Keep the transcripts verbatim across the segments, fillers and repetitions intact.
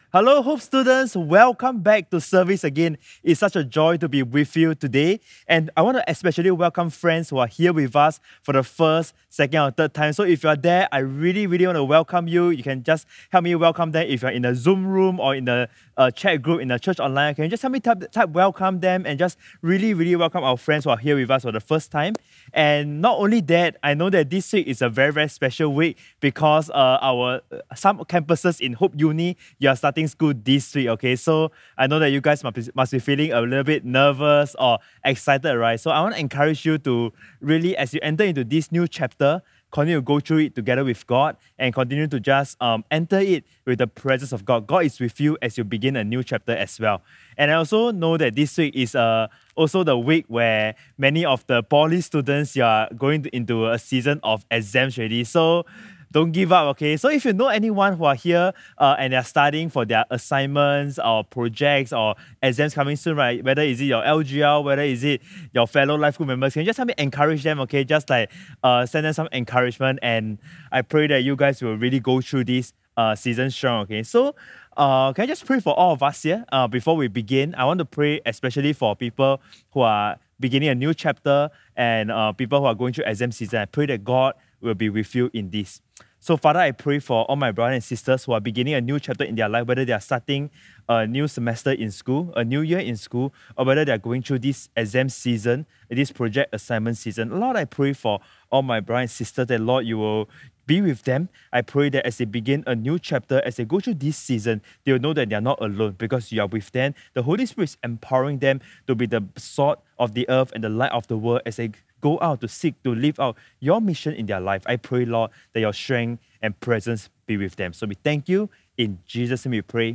Hello, Hope students. Welcome back to service again. It's such a joy to be with you today. And I want to especially welcome friends who are here with us for the first, second, or third time. So if you're there, I really, really want to welcome you. You can just help me welcome them if you're in the Zoom room or in the uh, chat group in the church online. Can you just help me type, type welcome them and just really, really welcome our friends who are here with us for the first time. And not only that, I know that this week is a very, very special week because uh, our some campuses in Hope Uni, you are starting school this week, okay? So I know that you guys must be, must be feeling a little bit nervous or excited, right? So I want to encourage you to really, as you enter into this new chapter, continue to go through it together with God and continue to just um, enter it with the presence of God. God is with you as you begin a new chapter as well. And I also know that this week is uh, also the week where many of the poly students, you are going to, into a season of exams already. So don't give up, okay? So if you know anyone who are here uh, and they're studying for their assignments or projects or exams coming soon, right? Whether is it your L G L, whether is it your fellow life group members, can you just help me encourage them, okay? Just like uh, send them some encouragement, and I pray that you guys will really go through this uh, season strong, okay? So uh, can I just pray for all of us here uh, before we begin? I want to pray especially for people who are beginning a new chapter and uh, people who are going through exam season. I pray that God will be with you in this. So, Father, I pray for all my brothers and sisters who are beginning a new chapter in their life, whether they are starting a new semester in school, a new year in school, or whether they are going through this exam season, this project assignment season. Lord, I pray for all my brothers and sisters that, Lord, you will be with them. I pray that as they begin a new chapter, as they go through this season, they will know that they are not alone because you are with them. The Holy Spirit is empowering them to be the salt of the earth and the light of the world as they go out to seek to live out your mission in their life. I pray, Lord, that your strength and presence be with them. So we thank you. In Jesus' name we pray.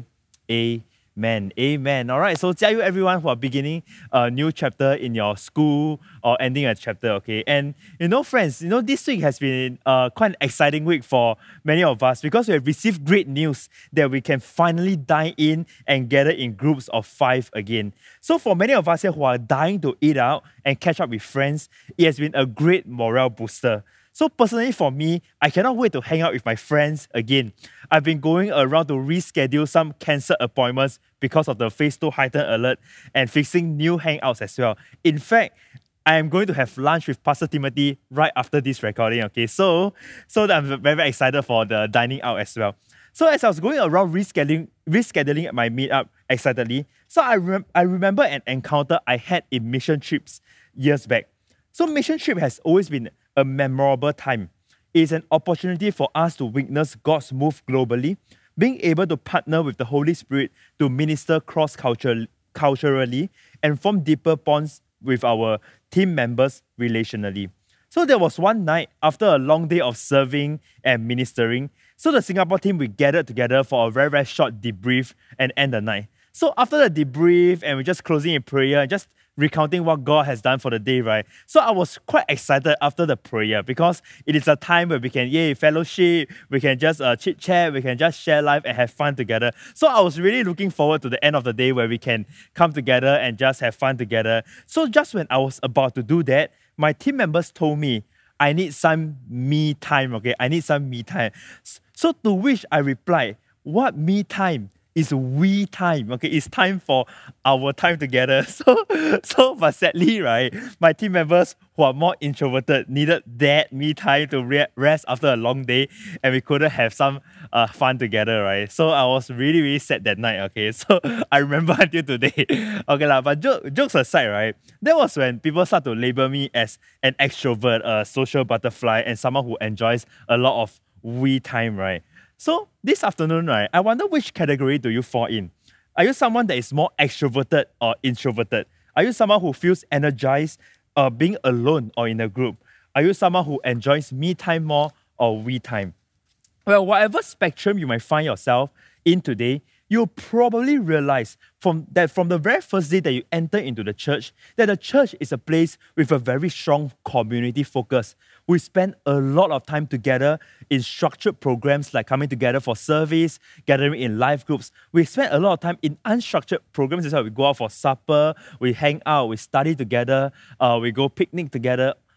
Amen. Amen. All right. So, 加油 everyone who are beginning a new chapter in your school or ending a chapter, okay? And, you know, friends, you know, this week has been uh, quite an exciting week for many of us because we have received great news that we can finally dine in and gather in groups of five again. So, for many of us here who are dying to eat out and catch up with friends, it has been a great morale booster. So personally for me, I cannot wait to hang out with my friends again. I've been going around to reschedule some cancelled appointments because of the phase two heightened alert and fixing new hangouts as well. In fact, I am going to have lunch with Pastor Timothy right after this recording, okay? So, so I'm very, very excited for the dining out as well. So as I was going around rescheduling, rescheduling my meetup excitedly, so I, rem- I remember an encounter I had in mission trips years back. So mission trip has always been a memorable time. It is an opportunity for us to witness God's move globally, being able to partner with the Holy Spirit to minister cross-culturally and form deeper bonds with our team members relationally. So there was one night after a long day of serving and ministering. So the Singapore team, we gathered together for a very, very short debrief and end the night. So after the debrief and we're just closing in prayer and just recounting what God has done for the day, right? So I was quite excited after the prayer because it is a time where we can, yay, fellowship, we can just uh, chit-chat, we can just share life and have fun together. So I was really looking forward to the end of the day where we can come together and just have fun together. So just when I was about to do that, my team members told me, I need some me time, okay? I need some me time. So to which I replied, what me time? It's we time, okay? It's time for our time together. So, so but sadly, right, my team members who are more introverted needed that me time to re- rest after a long day, and we couldn't have some uh, fun together, right? So I was really, really sad that night, okay? So I remember until today. Okay, lah. But jo- jokes aside, right, that was when people start to label me as an extrovert, a social butterfly, and someone who enjoys a lot of we time, right? So this afternoon, right, I wonder which category do you fall in? Are you someone that is more extroverted or introverted? Are you someone who feels energized uh, being alone or in a group? Are you someone who enjoys me time more or we time? Well, whatever spectrum you might find yourself in today, you'll probably realize from that from the very first day that you enter into the church, that the church is a place with a very strong community focus. We spend a lot of time together in structured programs like coming together for service, gathering in life groups. We spend a lot of time in unstructured programs as well. We go out for supper, we hang out, we study together, uh, we go picnic together,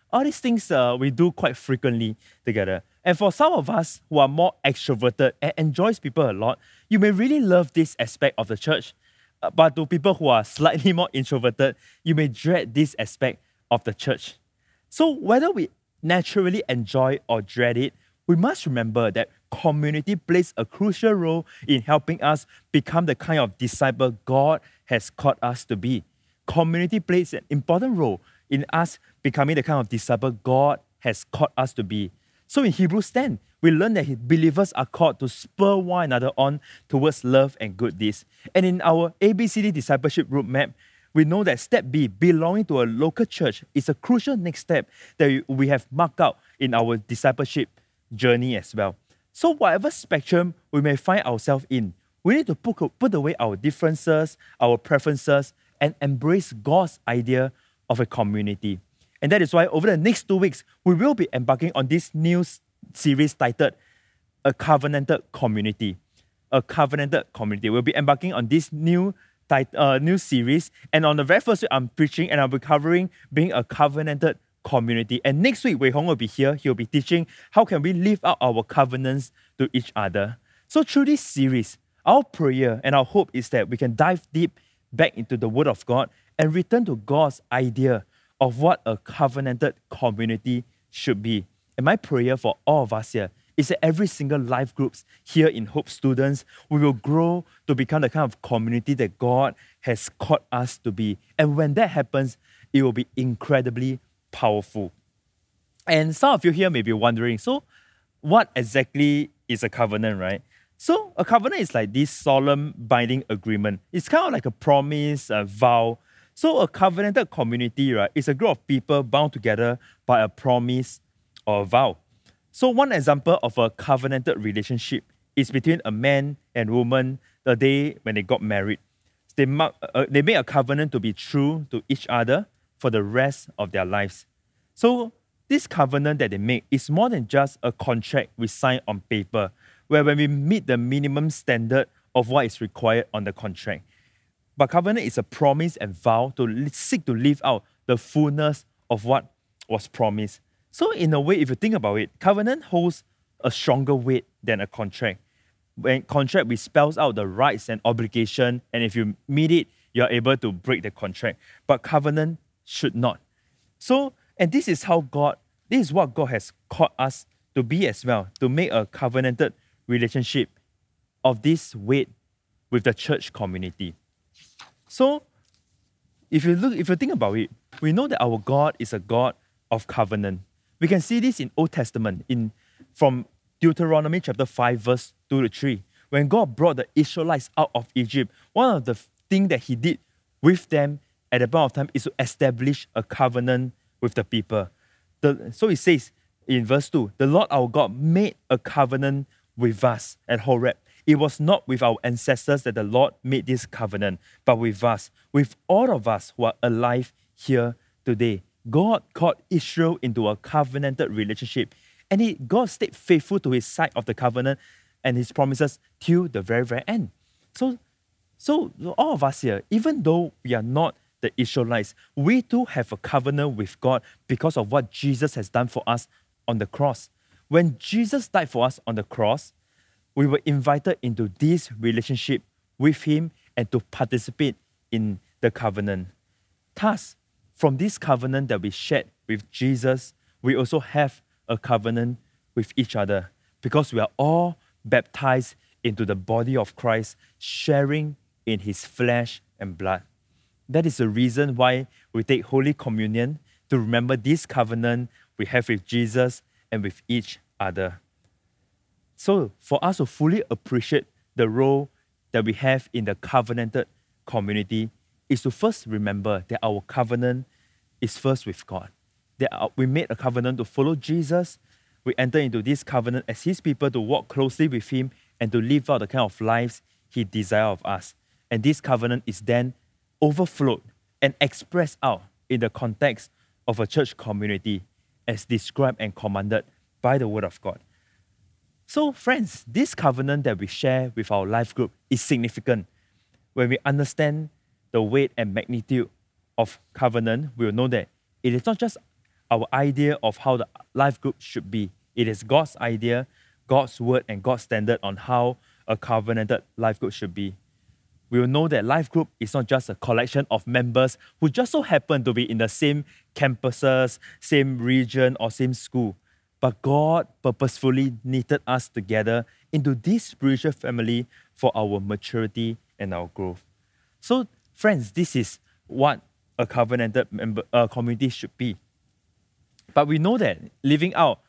All these things uh, we do quite frequently together. And for some of us who are more extroverted and enjoys people a lot, you may really love this aspect of the church. Uh, but to people who are slightly more introverted, you may dread this aspect of the church. So whether we naturally enjoy or dread it, we must remember that community plays a crucial role in helping us become the kind of disciple God has called us to be. Community plays an important role in us becoming the kind of disciple God has called us to be. So in Hebrews ten, we learn that believers are called to spur one another on towards love and good deeds. And in our A B C D discipleship roadmap, we know that step B, belonging to a local church, is a crucial next step that we have marked out in our discipleship journey as well. So whatever spectrum we may find ourselves in, we need to put, put away our differences, our preferences, and embrace God's idea of a community. And that is why over the next two weeks, we will be embarking on this new series titled A Covenanted Community. A Covenanted Community. We'll be embarking on this new tit- uh, new series. And on the very first week, I'm preaching and I'll be covering being a covenanted community. And next week, Wei Hong will be here. He'll be teaching how can we live out our covenants to each other. So through this series, our prayer and our hope is that we can dive deep back into the Word of God and return to God's idea of what a covenanted community should be. And my prayer for all of us here is that every single life groups here in Hope Students, we will grow to become the kind of community that God has called us to be. And when that happens, it will be incredibly powerful. And some of you here may be wondering, so what exactly is a covenant, right? So a covenant is like this solemn binding agreement. It's kind of like a promise, a vow. So a covenanted community, right, is a group of people bound together by a promise or a vow. So one example of a covenanted relationship is between a man and woman the day when they got married. They, mark, uh, they made a covenant to be true to each other for the rest of their lives. So this covenant that they make is more than just a contract we sign on paper, where when we meet the minimum standard of what is required on the contract. But covenant is a promise and vow to seek to live out the fullness of what was promised. So in a way, if you think about it, covenant holds a stronger weight than a contract. When contract, we spells out the rights and obligation, and if you meet it, you're able to break the contract. But covenant should not. So, and this is how God, this is what God has called us to be as well, to make a covenanted relationship of this weight with the church community. So, if you look, if you think about it, we know that our God is a God of covenant. We can see this in Old Testament, in from Deuteronomy chapter five, verse two to three. When God brought the Israelites out of Egypt, one of the things that He did with them at the point of time is to establish a covenant with the people. The, so it says in verse two, the Lord our God made a covenant with us at Horeb. It was not with our ancestors that the Lord made this covenant, but with us, with all of us who are alive here today. God called Israel into a covenanted relationship, and he, God stayed faithful to His side of the covenant and His promises till the very, very end. So, so all of us here, even though we are not the Israelites, we too have a covenant with God because of what Jesus has done for us on the cross. When Jesus died for us on the cross, we were invited into this relationship with Him and to participate in the covenant. Thus, from this covenant that we shared with Jesus, we also have a covenant with each other because we are all baptized into the body of Christ, sharing in His flesh and blood. That is the reason why we take Holy Communion, to remember this covenant we have with Jesus and with each other. So for us to fully appreciate the role that we have in the covenanted community is to first remember that our covenant is first with God. That we made a covenant to follow Jesus. We enter into this covenant as His people to walk closely with Him and to live out the kind of lives He desires of us. And this covenant is then overflowed and expressed out in the context of a church community as described and commanded by the Word of God. So friends, this covenant that we share with our life group is significant. When we understand the weight and magnitude of covenant, we will know that it is not just our idea of how the life group should be. It is God's idea, God's word, and God's standard on how a covenanted life group should be. We will know that life group is not just a collection of members who just so happen to be in the same campuses, same region, or same school. But God purposefully knitted us together into this spiritual family for our maturity and our growth. So, friends, this is what a covenanted member, uh, community should be. But we know that living out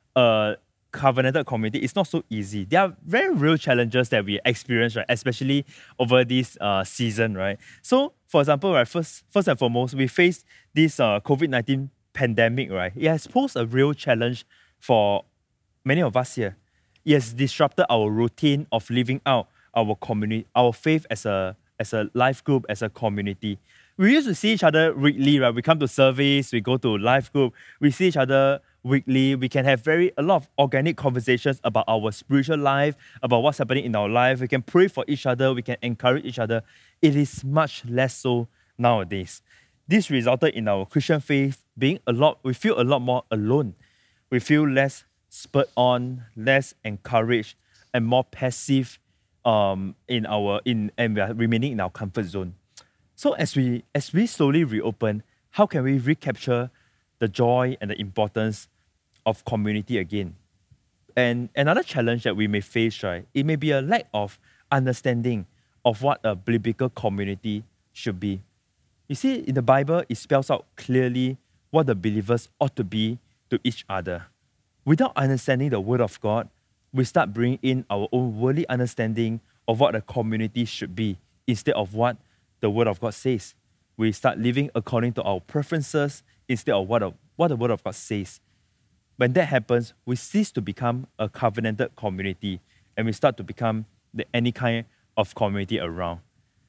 a covenanted community is not so easy. There are very real challenges that we experience, right? Especially over this uh, season, right? So, for example, right, first, first and foremost, we face this uh, COVID nineteen pandemic, right? It has posed a real challenge for many of us here. It has disrupted our routine of living out our community, our faith as a as a life group, as a community. We used to see each other weekly, right? We come to service, we go to life group, we see each other weekly. We can have very a lot of organic conversations about our spiritual life, about what's happening in our life. We can pray for each other, we can encourage each other. It is much less so nowadays. This resulted in our Christian faith being a lot, we feel a lot more alone. We feel less spurred on, less encouraged, and more passive um, in our in and we are remaining in our comfort zone. So as we as we slowly reopen, how can we recapture the joy and the importance of community again? And another challenge that we may face, right, it may be a lack of understanding of what a biblical community should be. You see, in the Bible, it spells out clearly what the believers ought to be to each other. Without understanding the Word of God, we start bringing in our own worldly understanding of what a community should be instead of what the Word of God says. We start living according to our preferences instead of what, a, what the Word of God says. When that happens, we cease to become a covenanted community and we start to become the, any kind of community around.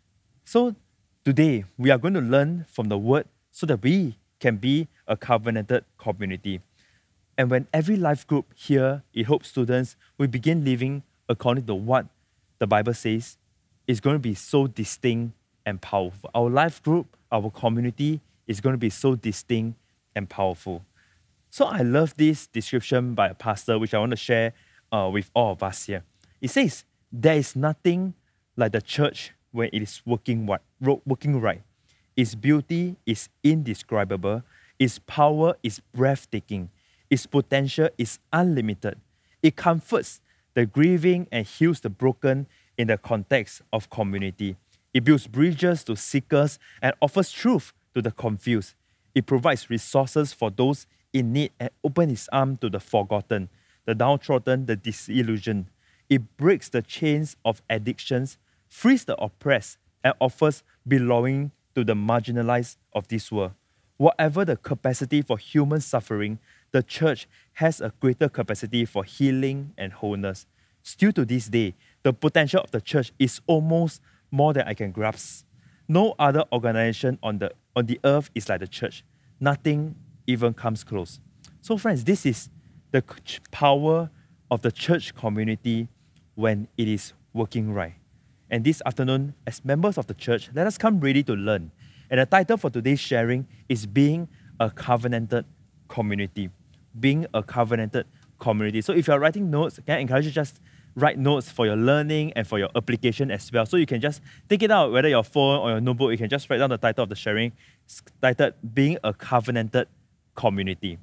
So today, we are going to learn from the Word so that we can be a covenanted community. And when every life group here in Hope Students, we begin living according to what the Bible says, it's going to be so distinct and powerful. Our life group, our community is going to be so distinct and powerful. So I love this description by a pastor, which I want to share uh, with all of us here. It says, there is nothing like the church when it is working right. Working right. Its beauty is indescribable. Its power is breathtaking. Its potential is unlimited. It comforts the grieving and heals the broken in the context of community. It builds bridges to seekers and offers truth to the confused. It provides resources for those in need and opens its arms to the forgotten, the downtrodden, the disillusioned. It breaks the chains of addictions, frees the oppressed, and offers belonging to the marginalized of this world. Whatever the capacity for human suffering, the church has a greater capacity for healing and wholeness. Still to this day, the potential of the church is almost more than I can grasp. No other organization on the, on the earth is like the church. Nothing even comes close. So friends, this is the power of the church community when it is working right. And this afternoon, as members of the church, let us come ready to learn. And the title for today's sharing is Being a Covenanted Community. Being a Covenanted Community. So if you're writing notes, can I encourage you just write notes for your learning and for your application as well. So you can just take it out, whether your phone or your notebook, you can just write down the title of the sharing. It's titled Being a Covenanted Community.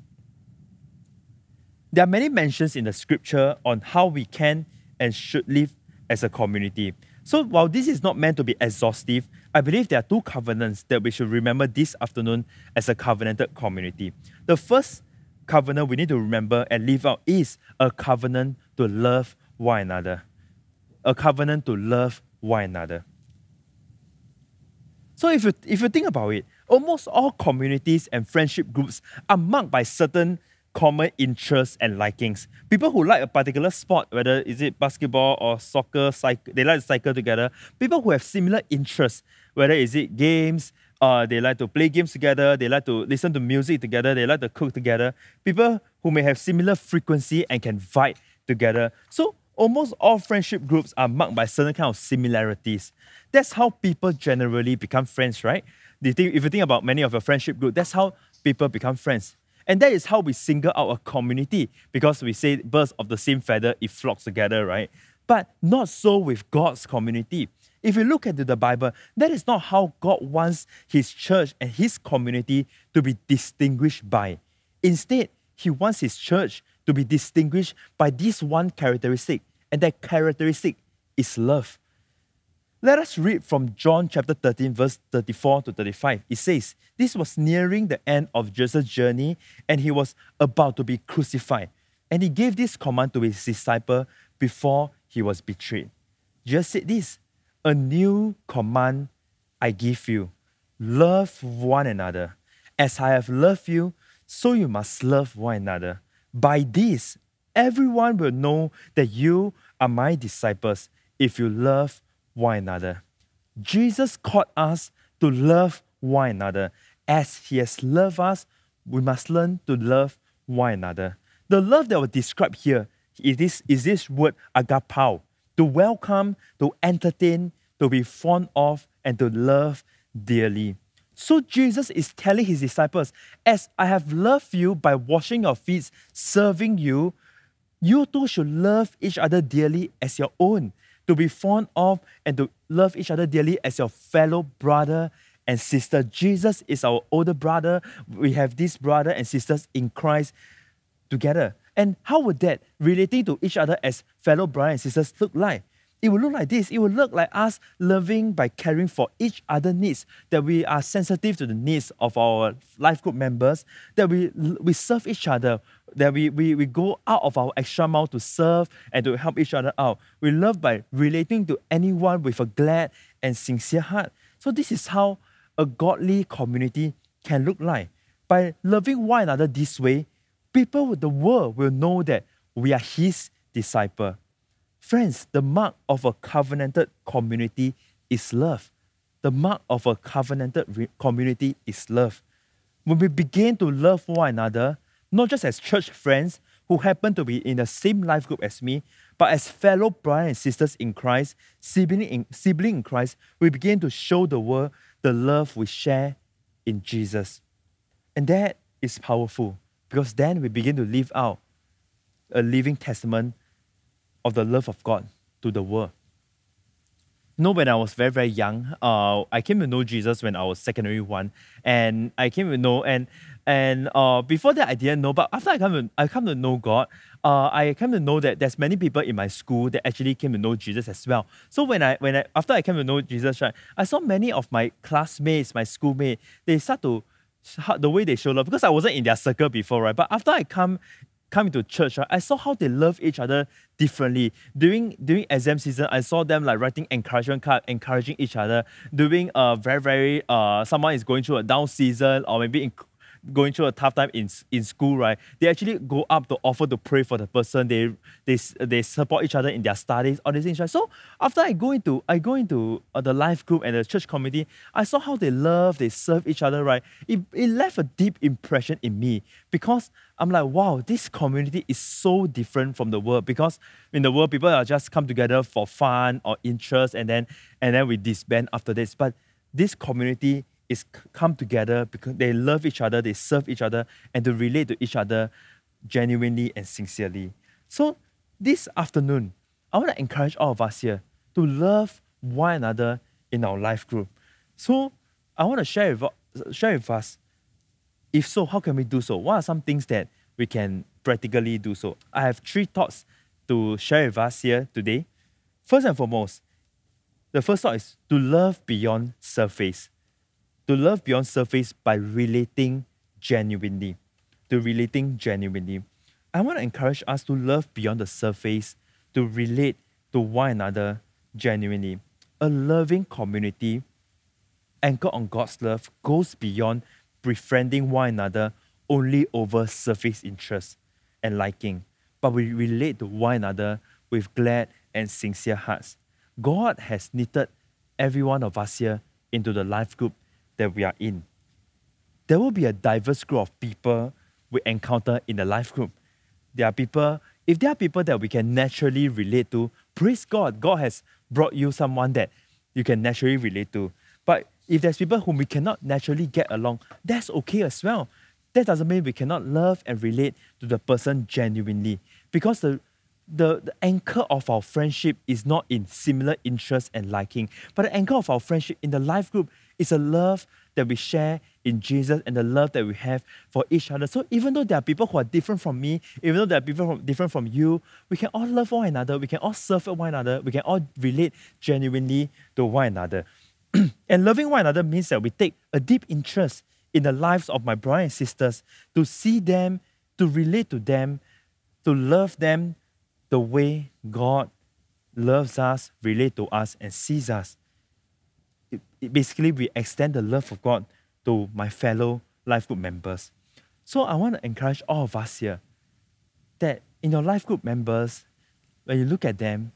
There are many mentions in the scripture on how we can and should live as a community. So while this is not meant to be exhaustive, I believe there are two covenants that we should remember this afternoon as a covenanted community. The first covenant we need to remember and live out is a covenant to love one another. A covenant to love one another. So if you, if you think about it, almost all communities and friendship groups are marked by certain common interests and likings. People who like a particular sport, whether is it basketball or soccer, cycle, they like to cycle together. People who have similar interests, whether is it games, uh, they like to play games together, they like to listen to music together, they like to cook together. People who may have similar frequency and can vibe together. So almost all friendship groups are marked by certain kind of similarities. That's how people generally become friends, right? If you think about many of your friendship groups, that's how people become friends. And that is how we single out a community, because we say birds of the same feather, it flocks together, right? But not so with God's community. If you look at the Bible, that is not how God wants his church and his community to be distinguished by. Instead, he wants his church to be distinguished by this one characteristic, and that characteristic is love. Let us read from John chapter thirteen, verse thirty-four to thirty-five. It says, this was nearing the end of Jesus' journey, and he was about to be crucified. And he gave this command to his disciple before he was betrayed. Jesus said this, a new command I give you, love one another. As I have loved you, so you must love one another. By this, everyone will know that you are my disciples if you love one another. Jesus called us to love one another. As he has loved us, we must learn to love one another. The love that was described here is this, is this word agapao, to welcome, to entertain, to be fond of, and to love dearly. So Jesus is telling his disciples, as I have loved you by washing your feet, serving you, you too should love each other dearly as your own, to be fond of and to love each other dearly as your fellow brother and sister. Jesus is our older brother. We have these brother and sisters in Christ together. And how would that relating to each other as fellow brothers and sisters look like? It will look like this. It will look like us loving by caring for each other's needs, that we are sensitive to the needs of our life group members, that we, we serve each other, that we, we, we go out of our extra mile to serve and to help each other out. We love by relating to anyone with a glad and sincere heart. So this is how a godly community can look like. By loving one another this way, people with the world will know that we are his disciple. Friends, the mark of a covenanted community is love. The mark of a covenanted re- community is love. When we begin to love one another, not just as church friends who happen to be in the same life group as me, but as fellow brothers and sisters in Christ, sibling in, sibling in Christ, we begin to show the world the love we share in Jesus. And that is powerful, because then we begin to live out a living testament of the love of God to the world. You know, when I was very, very young, uh, I came to know Jesus when I was secondary one, and I came to know, and and uh, before that I didn't know, but after I come to I come to know God, uh, I came to know that there's many people in my school that actually came to know Jesus as well. So when I when I after I came to know Jesus, right, I saw many of my classmates, my schoolmates, they start to the way they show love, because I wasn't in their circle before, right? But after I come come into church, right, I saw how they love each other differently. During during exam season, I saw them like writing encouragement card, encouraging each other. During a very, very, uh, someone is going through a down season, or maybe in, going through a tough time in in school, right? They actually go up to offer to pray for the person. They they they support each other in their studies, all these things, right? So after I go into I go into uh, the life group and the church community, I saw how they love, they serve each other, right? It it left a deep impression in me, because I'm like, wow, this community is so different from the world, because in the world, people are just come together for fun or interest, and then and then we disband after this. But this community is come together because they love each other, they serve each other, and to relate to each other genuinely and sincerely. So this afternoon, I want to encourage all of us here to love one another in our life group. So I want to share with, share with us, if so, how can we do so? What are some things that we can practically do so? I have three thoughts to share with us here today. First and foremost, the first thought is to love beyond surface. To love beyond surface by relating genuinely. To relating genuinely. I want to encourage us to love beyond the surface, to relate to one another genuinely. A loving community anchored on God's love goes beyond befriending one another only over surface interest and liking, but we relate to one another with glad and sincere hearts. God has knitted every one of us here into the life group that we are in. There will be a diverse group of people we encounter in the life group. There are people, if there are people that we can naturally relate to, praise God, God has brought you someone that you can naturally relate to. But if there's people whom we cannot naturally get along, that's okay as well. that doesn't mean we cannot love and relate to the person genuinely. Because the, the, the anchor of our friendship is not in similar interests and liking, but the anchor of our friendship in the life group is a love that we share in Jesus and the love that we have for each other. So even though there are people who are different from me, even though there are people from, different from you, we can all love one another, we can all serve one another, we can all relate genuinely to one another. And loving one another means that we take a deep interest in the lives of my brothers and sisters, to see them, to relate to them, to love them the way God loves us, relate to us, and sees us. It, it basically, we extend the love of God to my fellow life group members. So I want to encourage all of us here that in your life group members, when you look at them,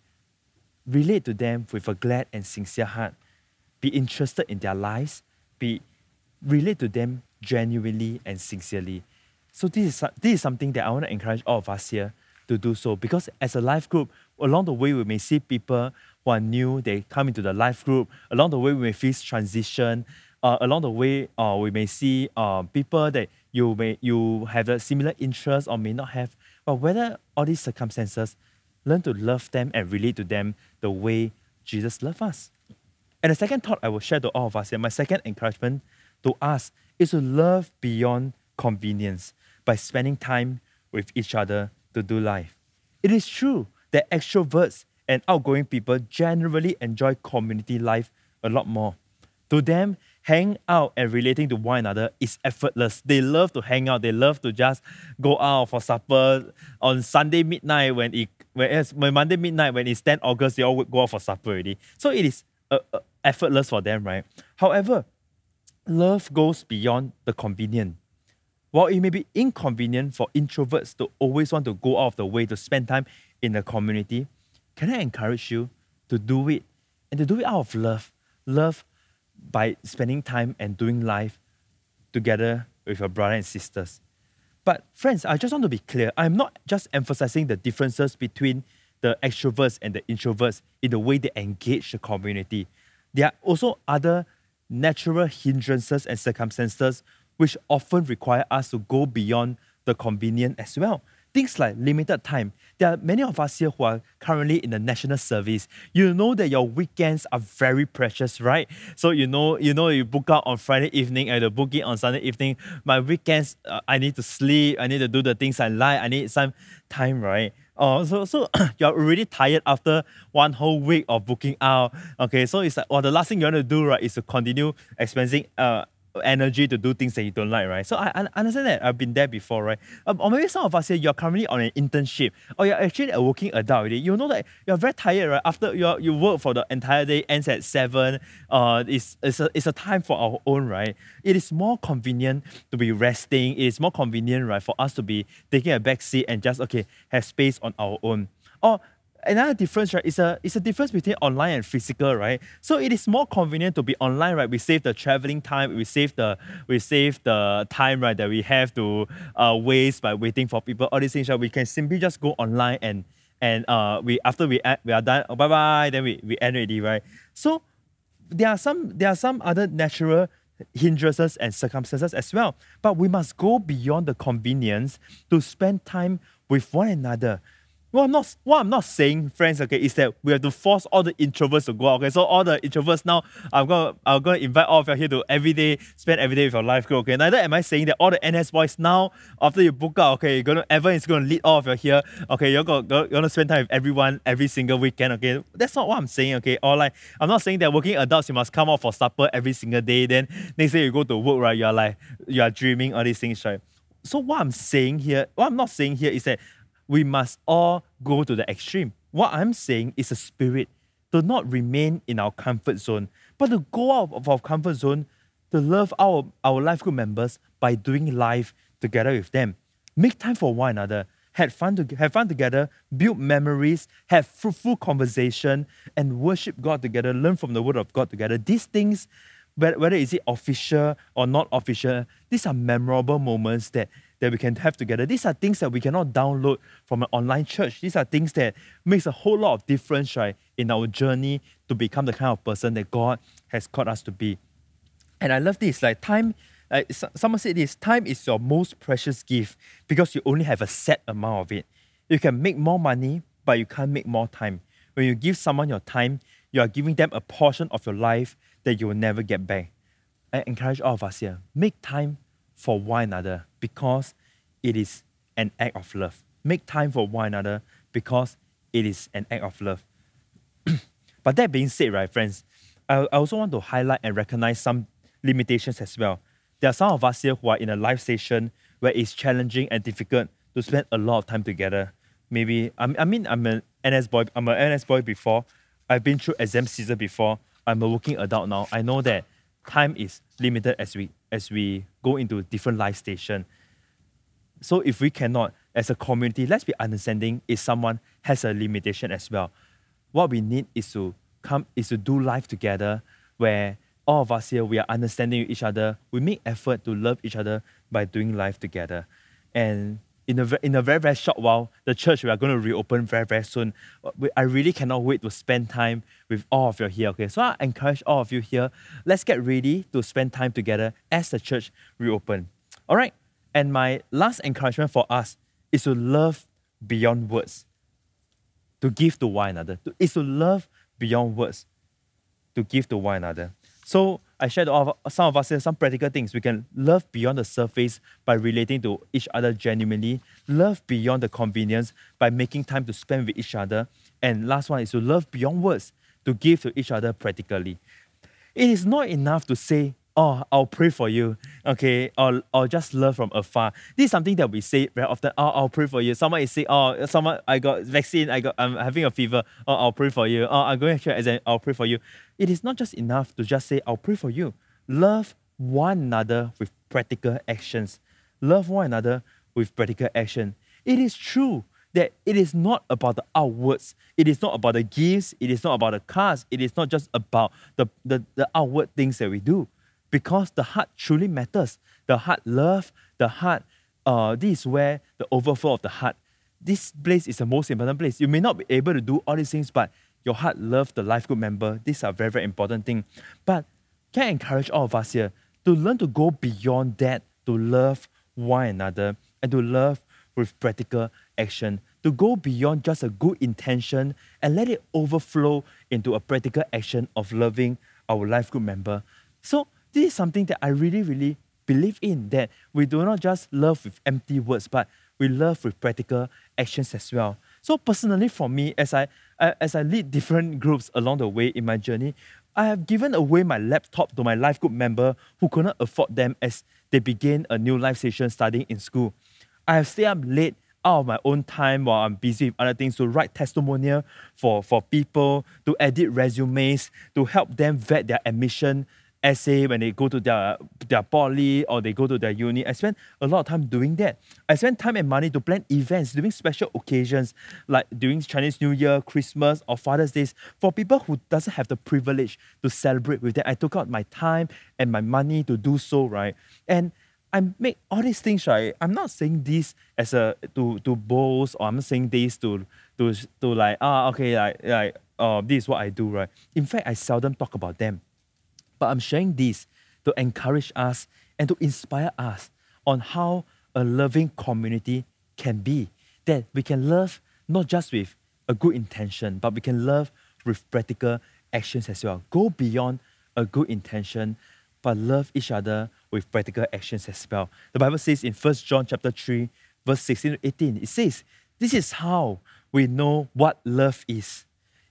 relate to them with a glad and sincere heart. Be interested in their lives. Be relate to them genuinely and sincerely. So this is, this is something that I want to encourage all of us here to do so. Because as a life group, along the way we may see people who are new, they come into the life group. Along the way we may face transition. Uh, along the way uh, we may see uh, people that you may you have a similar interest or may not have. But whether all these circumstances, learn to love them and relate to them the way Jesus loved us. And the second thought I will share to all of us here, my second encouragement to us is to love beyond convenience by spending time with each other to do life. It is true that extroverts and outgoing people generally enjoy community life a lot more. To them, hanging out and relating to one another is effortless. They love to hang out. They love to just go out for supper on Sunday midnight when it when, when Monday midnight when it's tenth August, they all would go out for supper already. So it is uh, uh, effortless for them, right? However, love goes beyond the convenient. While it may be inconvenient for introverts to always want to go out of the way to spend time in the community, can I encourage you to do it and to do it out of love? Love by spending time and doing life together with your brothers and sisters. But friends, I just want to be clear. I'm not just emphasizing the differences between the extroverts and the introverts in the way they engage the community. There are also other natural hindrances and circumstances which often require us to go beyond the convenient as well. Things like limited time. There are many of us here who are currently in the national service. You know that your weekends are very precious, right? So you know, you know, you book out on Friday evening and you book it on Sunday evening. My weekends, uh, I need to sleep. I need to do the things I like. I need some time, right? Oh, so so you're already tired after one whole week of booking out. Okay, so it's like, well, the last thing you want to do, right, is to continue expensing uh energy to do things that you don't like, right? So I, I understand that. I've been there before, right? Um, or maybe some of us here, you're currently on an internship, or you're actually a working adult already. You know that you're very tired, right? After you you work for the entire day, ends at seven. Uh, it's it's a it's a time for our own, right? It is more convenient to be resting. It is more convenient, right, for us to be taking a back seat and just okay have space on our own. Or another difference, right, is a is a difference between online and physical, right? So it is more convenient to be online, right? We save the traveling time, we save the we save the time, right, that we have to uh, waste by waiting for people. All these things, right? We can simply just go online and and uh we after we we are done, oh, bye bye, then we we end already, right? So there are some there are some other natural hindrances and circumstances as well, but we must go beyond the convenience to spend time with one another. Well, I'm not, what I'm not saying, friends, okay, is that we have to force all the introverts to go out, okay? So all the introverts now, I'm going to I'm gonna invite all of you here to every day, spend every day with your life group, okay? Neither am I saying that all the N S boys now, after you book out, okay, you're gonna, Evan is going to lead all of you here, okay? You're going you're gonna spend time with everyone every single weekend, okay? That's not what I'm saying, okay? Or like, I'm not saying that working adults, you must come out for supper every single day, then next day you go to work, right? You're like, you're dreaming all these things, right? So what I'm saying here, what I'm not saying here is that we must all go to the extreme. What I'm saying is a spirit to not remain in our comfort zone, but to go out of our comfort zone, to love our, our life group members by doing life together with them. Make time for one another, have fun, to, have fun together, build memories, have fruitful conversation, and worship God together, learn from the word of God together. These things, whether is it official or not official, these are memorable moments that that we can have together. These are things that we cannot download from an online church. These are things that makes a whole lot of difference, right, in our journey to become the kind of person that God has called us to be. And I love this, like time, Like so- someone said this, time is your most precious gift because you only have a set amount of it. You can make more money, but you can't make more time. When you give someone your time, you are giving them a portion of your life that you will never get back. I encourage all of us here, make time for one another because it is an act of love. Make time for one another because it is an act of love. But that being said, right, friends, I, I also want to highlight and recognize some limitations as well. There are some of us here who are in a life station where it's challenging and difficult to spend a lot of time together. Maybe, I I mean, I'm an N S boy, I'm an N S boy before. I've been through exam season before. I'm a working adult now. I know that time is limited as we as we go into different life station. So if we cannot, as a community, let's be understanding if someone has a limitation as well. What we need is to come is to do life together where all of us here, we are understanding each other. We make effort to love each other by doing life together. And in a, ve- in a very, very short while, the church, we are going to reopen very, very soon. We- I really cannot wait to spend time with all of you here. Okay, so I encourage all of you here, let's get ready to spend time together as the church reopen. All right, and my last encouragement for us is to love beyond words, to give to one another. To, is to love beyond words, to give to one another. So I shared all of, some of us here some practical things. We can love beyond the surface by relating to each other genuinely. Love beyond the convenience by making time to spend with each other. And last one is to love beyond words, to give to each other practically. It is not enough to say, oh, I'll pray for you, okay, or, or just love from afar. This is something that we say very often, oh, I'll pray for you. Someone is saying, oh, someone, I got vaccine, I got, I'm having a fever, oh, I'll pray for you. Oh, I'm going to share exam, I'll pray for you. It is not just enough to just say, I'll pray for you. Love one another with practical actions. Love one another with practical action. It is true that it is not about the outwards. It is not about the gifts. It is not about the cars. It is not just about the, the, the outward things that we do. Because the heart truly matters. The heart love, the heart, uh, this is where the overflow of the heart. This place is the most important place. You may not be able to do all these things, but your heart loves the life group member. These are very, very important things. But can I encourage all of us here to learn to go beyond that, to love one another, and to love with practical action, to go beyond just a good intention and let it overflow into a practical action of loving our life group member. So this is something that I really, really believe in, that we do not just love with empty words, but we love with practical actions as well. So personally for me, as I, I as I lead different groups along the way in my journey, I have given away my laptop to my life group member who could not afford them as they begin a new life session studying in school. I have stayed up late out of my own time while I'm busy with other things to write testimonial for, for people, to edit resumes, to help them vet their admission essay when they go to their, their poly or they go to their uni. I spend a lot of time doing that. I spend time and money to plan events during special occasions like during Chinese New Year, Christmas, or Father's Days for people who doesn't have the privilege to celebrate with them. I took out my time and my money to do so, right? And I make all these things, right? I'm not saying this as a to to boast, or I'm not saying this to to to like ah okay like like uh this is what I do, right? In fact, I seldom talk about them. But I'm sharing this to encourage us and to inspire us on how a loving community can be. That we can love not just with a good intention, but we can love with practical actions as well. Go beyond a good intention, but love each other with practical actions as well. The Bible says in First John chapter three, verse sixteen to eighteen, it says, this is how we know what love is.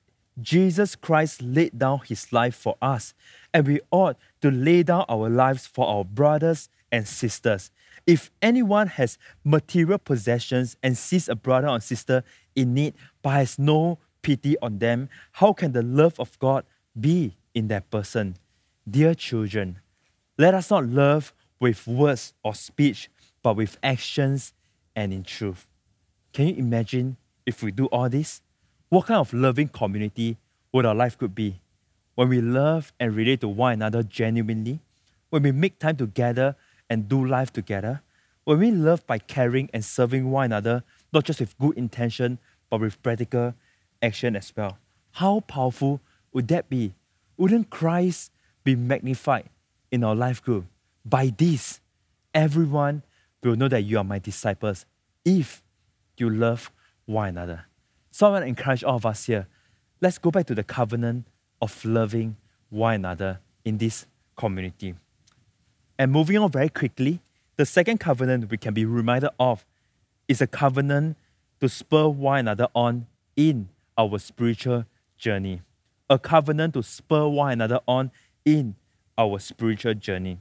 Jesus Christ laid down his life for us, and we ought to lay down our lives for our brothers and sisters. If anyone has material possessions and sees a brother or sister in need but has no pity on them, how can the love of God be in that person? Dear children, let us not love with words or speech, but with actions and in truth. Can you imagine if we do all this? What kind of loving community would our life could be? When we love and relate to one another genuinely, when we make time together and do life together, when we love by caring and serving one another, not just with good intention, but with practical action as well. How powerful would that be? Wouldn't Christ be magnified in our life group? By this, everyone will know that you are my disciples if you love one another. So I want to encourage all of us here. Let's go back to the covenant of loving one another in this community. And moving on very quickly, the second covenant we can be reminded of is a covenant to spur one another on in our spiritual journey. A covenant to spur one another on in our spiritual journey.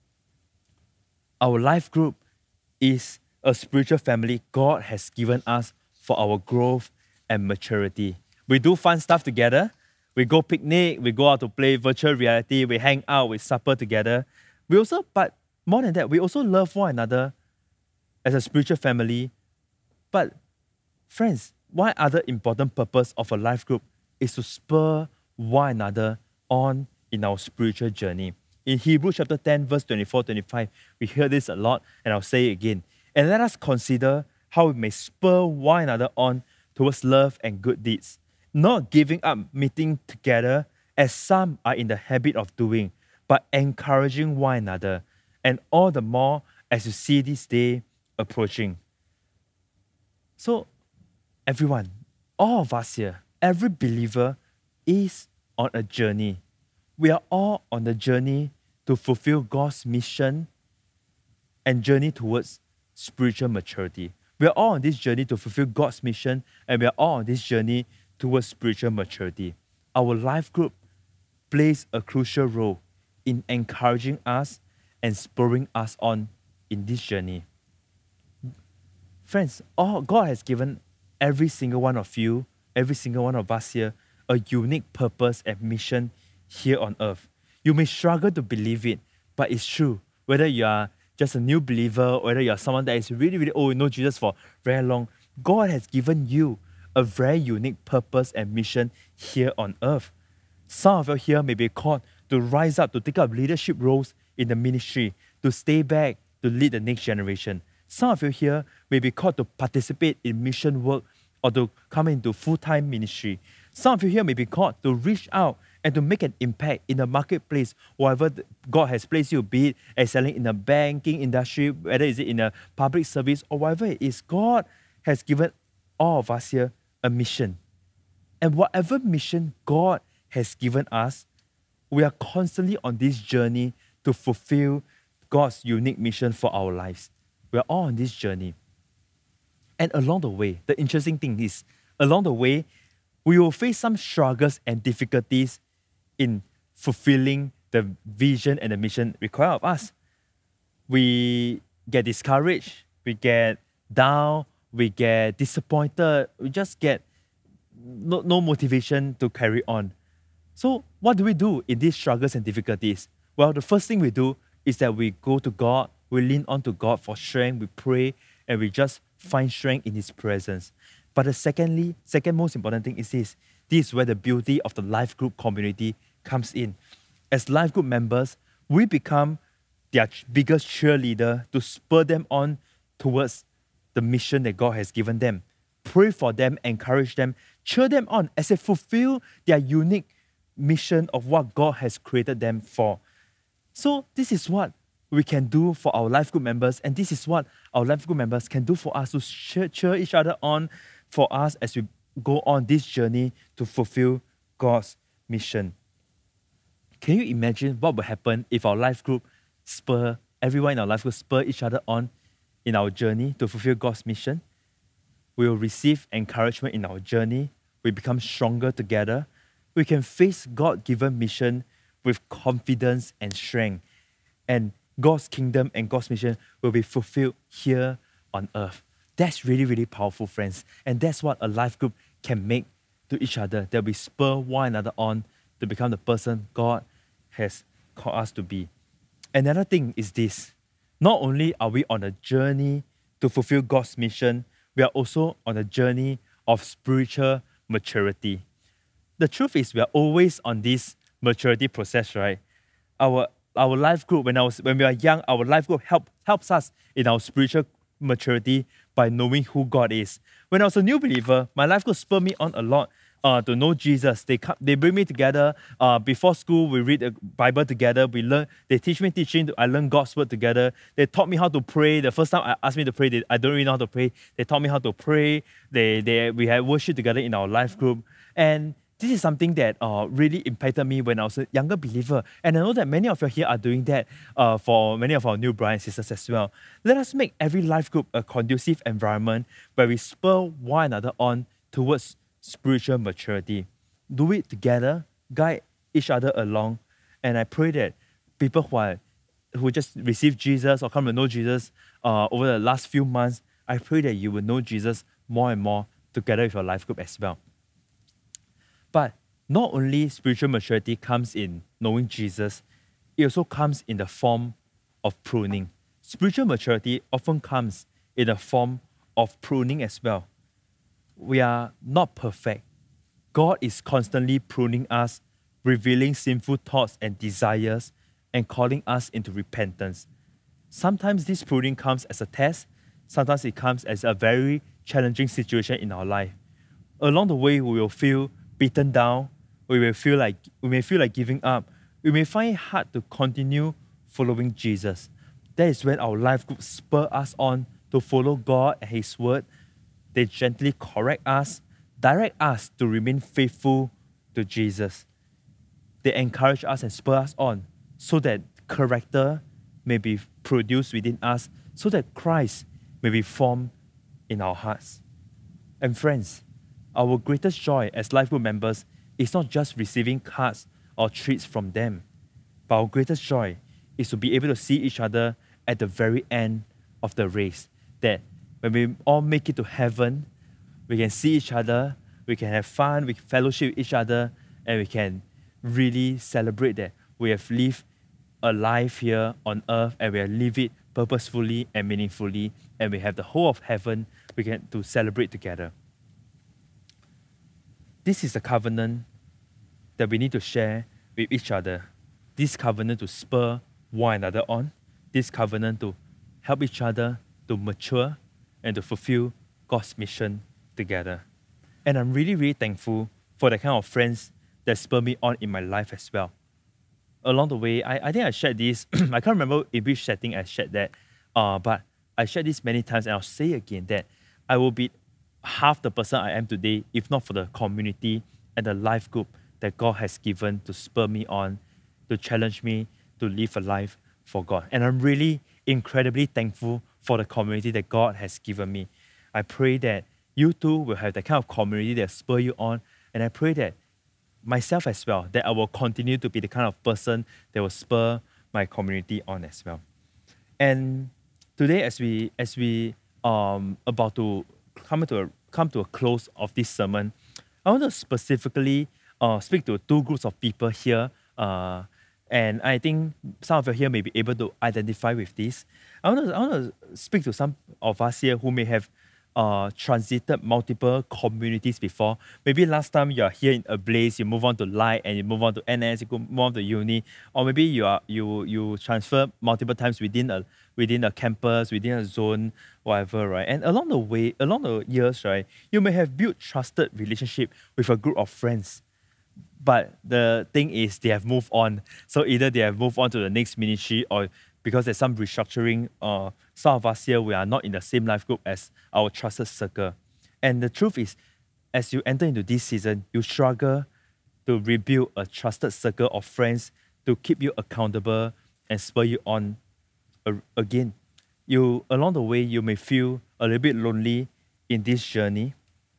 Our life group is a spiritual family God has given us for our growth and maturity. We do fun stuff together. We go picnic, we go out to play virtual reality, we hang out, we supper together. We also, but more than that, we also love one another as a spiritual family. But friends, one other important purpose of a life group is to spur one another on in our spiritual journey. In Hebrews chapter ten, verse twenty-four to twenty-five, we hear this a lot, and I'll say it again. And let us consider how we may spur one another on towards love and good deeds, not giving up meeting together as some are in the habit of doing, but encouraging one another, and all the more as you see this day approaching. So, everyone, all of us here, every believer is on a journey. We are all on the journey to fulfill God's mission and journey towards spiritual maturity. We are all on this journey to fulfill God's mission, and we are all on this journey towards spiritual maturity. Our life group plays a crucial role in encouraging us and spurring us on in this journey. Friends, all God has given every single one of you, every single one of us here, a unique purpose and mission here on earth. You may struggle to believe it, but it's true. Whether you are just a new believer, or whether you are someone that is really, really old, you know Jesus for very long, God has given you a very unique purpose and mission here on earth. Some of you here may be called to rise up, to take up leadership roles in the ministry, to stay back, to lead the next generation. Some of you here may be called to participate in mission work or to come into full-time ministry. Some of you here may be called to reach out and to make an impact in the marketplace, wherever God has placed you, be it excelling in the banking industry, whether it's in a public service or whatever it is. God has given all of us here a mission. And whatever mission God has given us, we are constantly on this journey to fulfill God's unique mission for our lives. We are all on this journey. And along the way, the interesting thing is, along the way, we will face some struggles and difficulties in fulfilling the vision and the mission required of us. We get discouraged, we get down, we get disappointed, we just get no, no motivation to carry on. So what do we do in these struggles and difficulties? Well, the first thing we do is that we go to God, we lean on to God for strength, we pray, and we just find strength in His presence. But the secondly, second most important thing is this. This is where the beauty of the life group community comes in. As life group members, we become their biggest cheerleader to spur them on towards the mission that God has given them. Pray for them, encourage them, cheer them on as they fulfill their unique mission of what God has created them for. So this is what we can do for our life group members, and this is what our life group members can do for us to cheer, cheer each other on for us as we go on this journey to fulfill God's mission. Can you imagine what would happen if our life group spur, everyone in our life group spur each other on in our journey to fulfill God's mission? We will receive encouragement in our journey. We become stronger together. We can face God-given mission with confidence and strength. And God's kingdom and God's mission will be fulfilled here on earth. That's really, really powerful, friends. And that's what a life group can make to each other, that we spur one another on to become the person God has called us to be. Another thing is this. Not only are we on a journey to fulfill God's mission, we are also on a journey of spiritual maturity. The truth is we are always on this maturity process, right? Our our life group, when I was when we are young, our life group help, helps us in our spiritual maturity by knowing who God is. When I was a new believer, my life group spurred me on a lot uh, to know Jesus. They come, they bring me together. Uh, before school, we read the Bible together. We learn. They teach me teaching. I learn God's word together. They taught me how to pray. The first time I asked me to pray, they, I don't really know how to pray. They taught me how to pray. They, they, we had worship together in our life group. And this is something that uh, really impacted me when I was a younger believer. And I know that many of you here are doing that uh, for many of our new brothers and sisters as well. Let us make every life group a conducive environment where we spur one another on towards spiritual maturity. Do it together, guide each other along. And I pray that people who are who just received Jesus or come to know Jesus uh, over the last few months, I pray that you will know Jesus more and more together with your life group as well. But not only spiritual maturity comes in knowing Jesus, it also comes in the form of pruning. Spiritual maturity often comes in the form of pruning as well. We are not perfect. God is constantly pruning us, revealing sinful thoughts and desires, and calling us into repentance. Sometimes this pruning comes as a test. Sometimes it comes as a very challenging situation in our life. Along the way, we will feel beaten down, we will feel like we may feel like giving up. We may find it hard to continue following Jesus. That is when our life group spur us on to follow God and His word. They gently correct us, direct us to remain faithful to Jesus. They encourage us and spur us on so that character may be produced within us, so that Christ may be formed in our hearts. And friends, our greatest joy as life group members is not just receiving cards or treats from them, but our greatest joy is to be able to see each other at the very end of the race. That when we all make it to heaven, we can see each other, we can have fun, we can fellowship with each other, and we can really celebrate that we have lived a life here on earth and we have lived it purposefully and meaningfully, and we have the whole of heaven we can to celebrate together. This is a covenant that we need to share with each other. This covenant to spur one another on. This covenant to help each other to mature and to fulfill God's mission together. And I'm really, really thankful for the kind of friends that spur me on in my life as well. Along the way, I, I think I shared this. I can't remember in which setting I shared that, uh, but I shared this many times, and I'll say again that I will be half the person I am today if not for the community and the life group that God has given to spur me on, to challenge me to live a life for God. And I'm really incredibly thankful for the community that God has given me. I pray that you too will have the kind of community that spur you on, and I pray that myself as well, that I will continue to be the kind of person that will spur my community on as well. And today, as we as we um about to come to a come to a close of this sermon, I want to specifically uh, speak to two groups of people here. Uh, and I think some of you here may be able to identify with this. I want to, I want to speak to some of us here who may have uh, transited multiple communities before. Maybe last time you are here in a Blaze, you move on to Light, and you move on to N S, you go move on to Uni, or maybe you are you you transfer multiple times within a within a campus, within a zone, whatever, right? And along the way, along the years, right, you may have built trusted relationship with a group of friends. But the thing is, they have moved on. So either they have moved on to the next ministry, or because there's some restructuring, uh, some of us here, we are not in the same life group as our trusted circle. And the truth is, as you enter into this season, you struggle to rebuild a trusted circle of friends to keep you accountable and spur you on. Again, you along the way, you may feel a little bit lonely in this journey.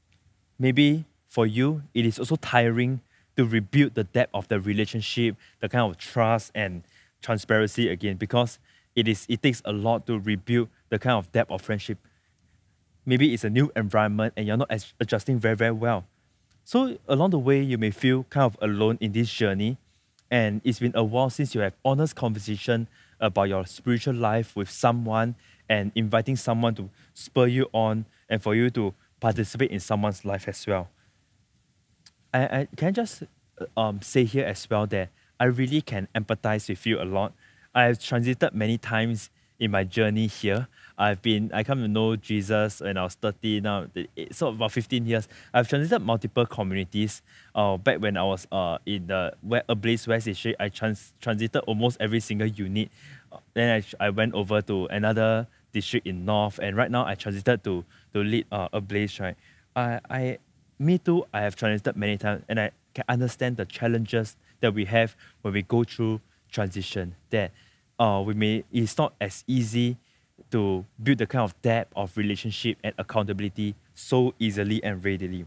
Maybe for you, it is also tiring to rebuild the depth of the relationship, the kind of trust and transparency again, because it is it takes a lot to rebuild the kind of depth of friendship. Maybe it's a new environment and you're not adjusting very, very well. So along the way, you may feel kind of alone in this journey, and it's been a while since you have honest conversation about your spiritual life with someone and inviting someone to spur you on and for you to participate in someone's life as well. I, I can I just um, say here as well that I really can empathize with you a lot. I have transited many times in my journey here. I've been, I come to know Jesus when I was thirty, now it's so about fifteen years. I've transited multiple communities. Uh, back when I was uh, in the Ablaze West District, I trans- transited almost every single unit. Uh, then I, I went over to another district in North, and right now I transited to, to lead uh, Ablaze, right? I, I, me too, I have transited many times, and I can understand the challenges that we have when we go through transition, that uh, we may, it's not as easy to build the kind of depth of relationship and accountability so easily and readily.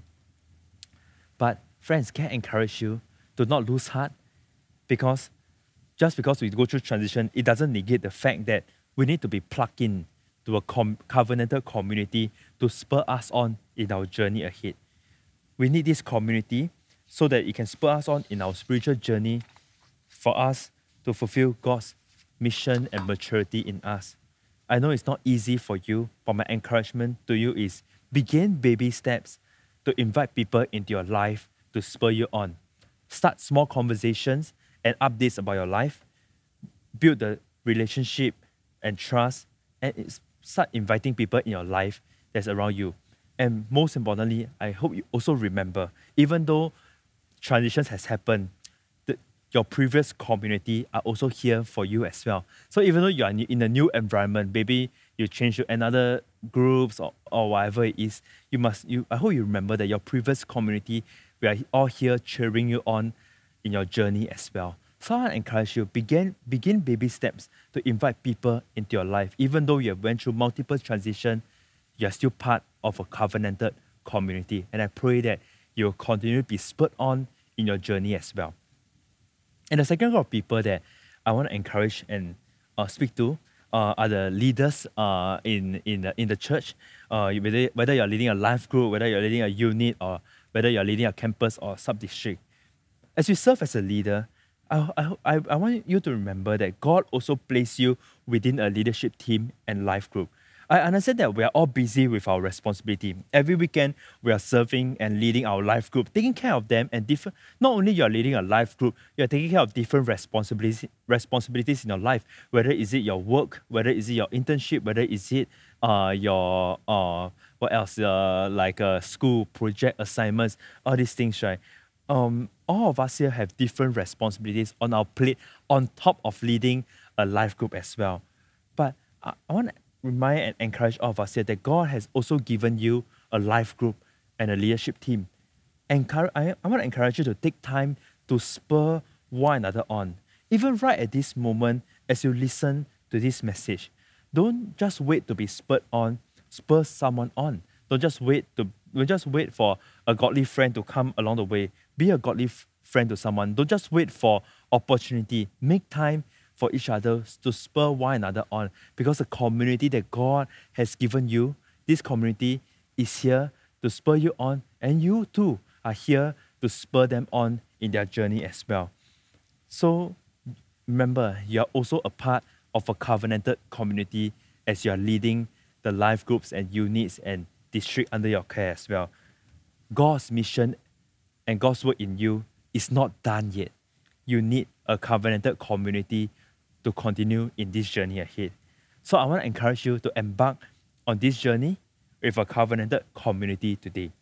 But friends, can I encourage you to not lose heart? Because just because we go through transition, it doesn't negate the fact that we need to be plugged in to a com- covenanted community to spur us on in our journey ahead. We need this community so that it can spur us on in our spiritual journey for us to fulfill God's mission and maturity in us. I know it's not easy for you, but my encouragement to you is begin baby steps to invite people into your life to spur you on. Start small conversations and updates about your life. Build the relationship and trust, and it's, start inviting people in your life that's around you. And most importantly, I hope you also remember, even though transitions has happened, the, your previous community are also here for you as well. So even though you are in a new environment, maybe you change to another groups or, or whatever it is, you must. You I hope you remember that your previous community, we are all here cheering you on in your journey as well. So I encourage you, begin begin baby steps to invite people into your life. Even though you have went through multiple transitions, you are still part of a covenanted community. And I pray that you will continue to be spurred on in your journey as well. And the second group of people that I want to encourage and uh, speak to uh, are the leaders uh, in, in, the, in the church. Uh, whether, whether you're leading a life group, whether you're leading a unit, or whether you're leading a campus or sub-district. As you serve as a leader, I, I, I want you to remember that God also placed you within a leadership team and life group. I understand that we are all busy with our responsibility. Every weekend, we are serving and leading our life group, taking care of them, and different. Not only you are leading a life group, you are taking care of different responsibilities responsibilities in your life. Whether is it your work, whether is it your internship, whether is it uh your uh what else uh like a uh, school project assignments, all these things, right? Um, all of us here have different responsibilities on our plate, on top of leading a life group as well. But I, I want to remind and encourage all of us here that God has also given you a life group and a leadership team. Encourage, I, I want to encourage you to take time to spur one another on. Even right at this moment, as you listen to this message, don't just wait to be spurred on, spur someone on. Don't just wait to don't just wait for a godly friend to come along the way. Be a godly f- friend to someone. Don't just wait for opportunity. Make time for each other to spur one another on, because the community that God has given you, this community is here to spur you on, and you too are here to spur them on in their journey as well. So remember, you are also a part of a covenanted community as you are leading the life groups and units and district under your care as well. God's mission and God's work in you is not done yet. You need a covenanted community to continue in this journey ahead. So I want to encourage you to embark on this journey with a covenanted community today.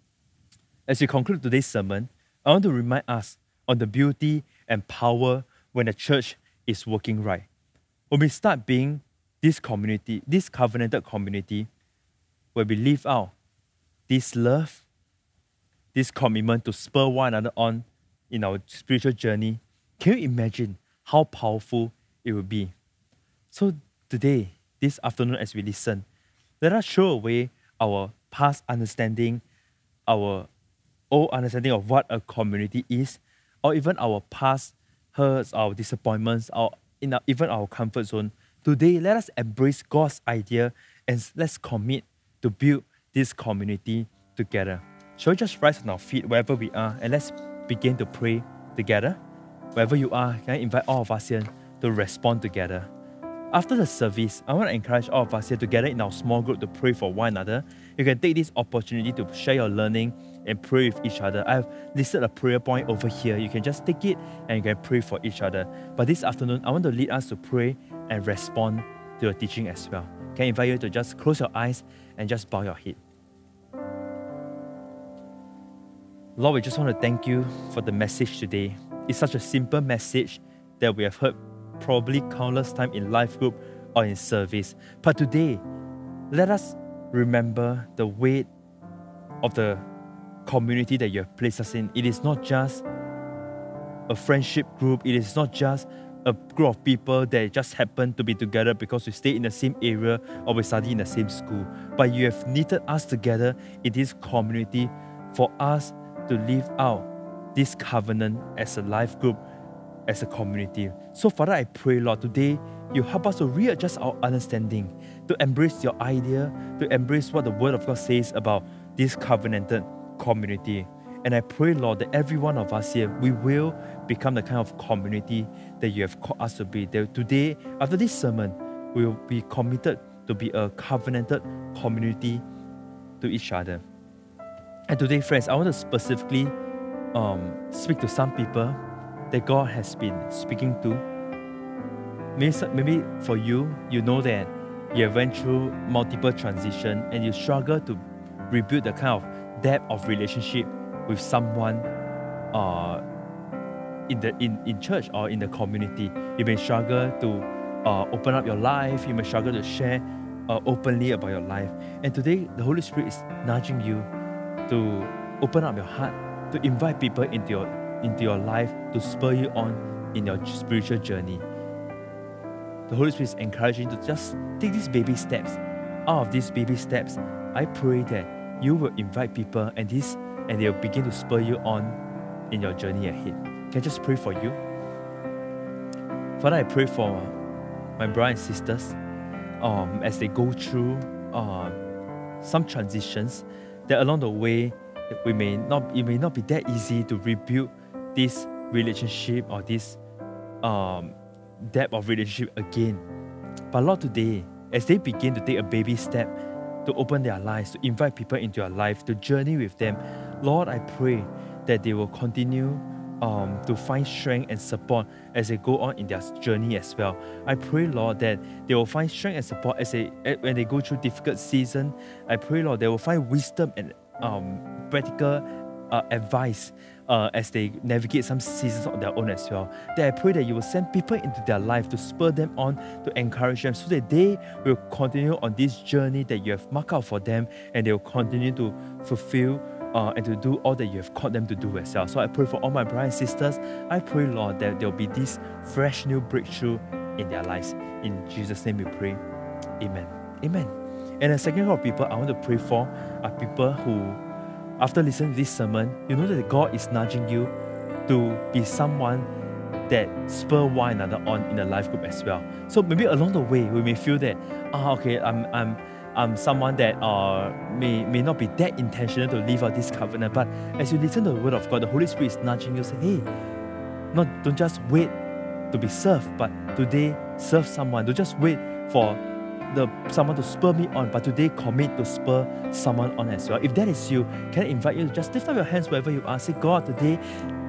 As we conclude today's sermon, I want to remind us on the beauty and power when the church is working right. When we start being this community, this covenanted community, where we live out this love, this commitment to spur one another on in our spiritual journey, can you imagine how powerful it will be? So today, this afternoon as we listen, let us throw away our past understanding, our old understanding of what a community is, or even our past hurts, our disappointments, or in our, even our comfort zone. Today, let us embrace God's idea and let's commit to build this community together. Shall we just rise on our feet wherever we are and let's begin to pray together? Wherever you are, can I invite all of us here to respond together? After the service, I want to encourage all of us here together in our small group to pray for one another. You can take this opportunity to share your learning and pray with each other. I've listed a prayer point over here. You can just take it and you can pray for each other. But this afternoon, I want to lead us to pray and respond to the teaching as well. Can I invite you to just close your eyes and just bow your head. Lord, we just want to thank you for the message today. It's such a simple message that we have heard probably countless times in life group or in service. But today, let us remember the weight of the community that you have placed us in. It is not just a friendship group. It is not just a group of people that just happen to be together because we stay in the same area or we study in the same school. But you have knitted us together in this community for us to live out this covenant as a life group, as a community. So Father, I pray, Lord, today you help us to readjust our understanding, to embrace your idea, to embrace what the Word of God says about this covenanted community. And I pray, Lord, that every one of us here, we will become the kind of community that you have called us to be. That today, after this sermon, we will be committed to be a covenanted community to each other. And today, friends, I want to specifically um, speak to some people that God has been speaking to. Maybe, maybe for you, you know that you have went through multiple transitions and you struggle to rebuild the kind of depth of relationship with someone uh, in the in, in church or in the community. You may struggle to uh, open up your life. You may struggle to share uh, openly about your life. And today, the Holy Spirit is nudging you to open up your heart, to invite people into your, into your life, to spur you on in your spiritual journey. The Holy Spirit is encouraging you to just take these baby steps. Out of these baby steps, I pray that you will invite people and this and they'll begin to spur you on in your journey ahead. Can I just pray for you? Father, I pray for my brothers and sisters um, as they go through uh, some transitions, that along the way we may not, it may not be that easy to rebuild this relationship or this um, depth of relationship again. But Lord, today, as they begin to take a baby step to open their lives, to invite people into your life, to journey with them, Lord, I pray that they will continue um, to find strength and support as they go on in their journey as well. I pray, Lord, that they will find strength and support as they when they go through difficult season. I pray, Lord, they will find wisdom and um, practical uh, advice uh, as they navigate some seasons of their own as well. That I pray that you will send people into their life to spur them on, to encourage them, so that they will continue on this journey that you have marked out for them, and they will continue to fulfill Uh, and to do all that you have called them to do as well. So I pray for all my brothers and sisters. I pray, Lord, that there will be this fresh new breakthrough in their lives. In Jesus' name we pray. Amen. Amen. And the second group of people I want to pray for are people who, after listening to this sermon, you know that God is nudging you to be someone that spur one another on in the life group as well. So maybe along the way, we may feel that, ah, okay, I'm, I'm, I'm someone that uh, may, may not be that intentional to live out this covenant, but as you listen to the Word of God, the Holy Spirit is nudging you, say, hey, not, don't just wait to be served, but today serve someone. Don't just wait for the someone to spur me on, but today commit to spur someone on as well. If that is you, can I invite you to just lift up your hands wherever you are. Say, God, today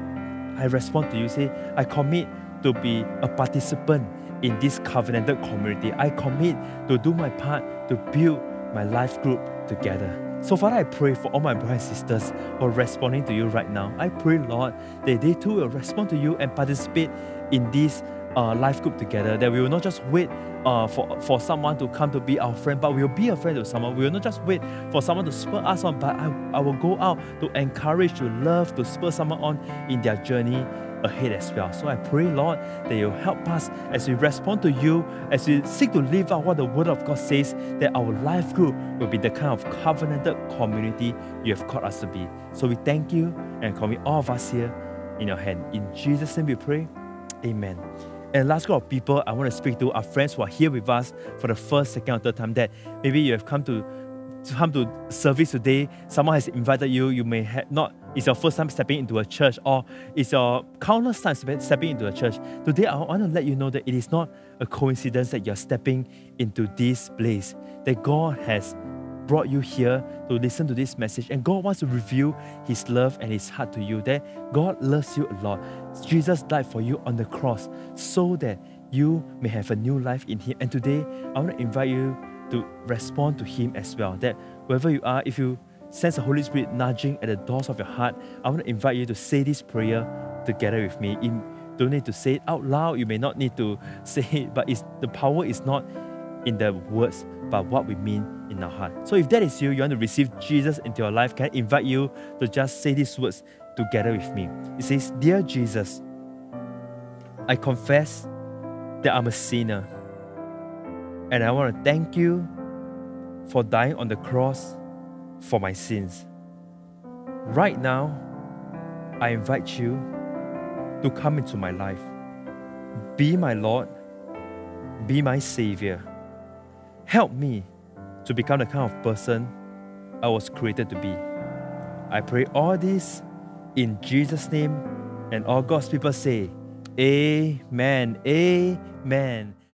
I respond to you. Say, I commit to be a participant in this covenanted community. I commit to do my part to build my life group together. So Father, I pray for all my brothers and sisters who are responding to you right now. I pray, Lord, that they too will respond to you and participate in this uh, life group together. That we will not just wait uh, for, for someone to come to be our friend, but we will be a friend to someone. We will not just wait for someone to spur us on, but I, I will go out to encourage, to love, to spur someone on in their journey ahead as well. So I pray, Lord, that you'll help us as we respond to you, as we seek to live out what the Word of God says, that our life group will be the kind of covenanted community you have called us to be. So we thank you and commit all of us here in your hand. In Jesus' name we pray. Amen. And the last group of people I want to speak to are friends who are here with us for the first, second, or third time, that maybe you have come to to come to service today, someone has invited you, you may have not, it's your first time stepping into a church, or it's your countless times stepping into a church. Today, I want to let you know that it is not a coincidence that you're stepping into this place, that God has brought you here to listen to this message, and God wants to reveal His love and His heart to you, that God loves you a lot. Jesus died for you on the cross so that you may have a new life in Him. And today, I want to invite you to respond to Him as well. That wherever you are, if you sense the Holy Spirit nudging at the doors of your heart, I want to invite you to say this prayer together with me. You don't need to say it out loud. You may not need to say it, but it's, the power is not in the words, but what we mean in our heart. So if that is you, you want to receive Jesus into your life, can I invite you to just say these words together with me? It says, Dear Jesus, I confess that I'm a sinner, and I want to thank you for dying on the cross for my sins. Right now, I invite you to come into my life. Be my Lord, be my Savior. Help me to become the kind of person I was created to be. I pray all this in Jesus' name, and all God's people say, Amen, Amen.